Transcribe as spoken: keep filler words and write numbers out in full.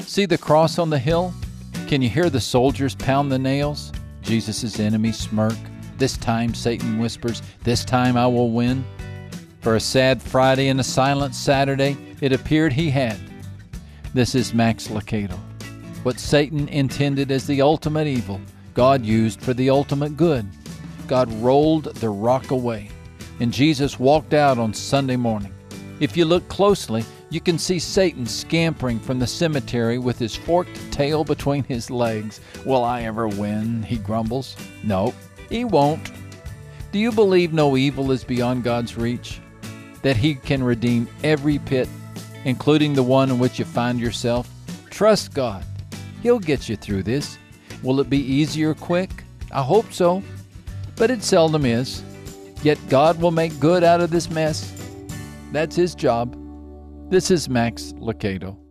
See the cross on the hill? Can you hear the soldiers pound the nails? Jesus' enemies smirk. This time, Satan whispers, this time I will win. For a sad Friday and a silent Saturday, it appeared he had. This is Max Lucado. What Satan intended as the ultimate evil, God used for the ultimate good. God rolled the rock away, and Jesus walked out on Sunday morning. If you look closely, you can see Satan scampering from the cemetery with his forked tail between his legs. Will I ever win? He grumbles. No, he won't. Do you believe no evil is beyond God's reach? That he can redeem every pit, including the one in which you find yourself? Trust God. He'll get you through this. Will it be easy or quick? I hope so, but it seldom is. Yet God will make good out of this mess. That's his job. This is Max Lucado.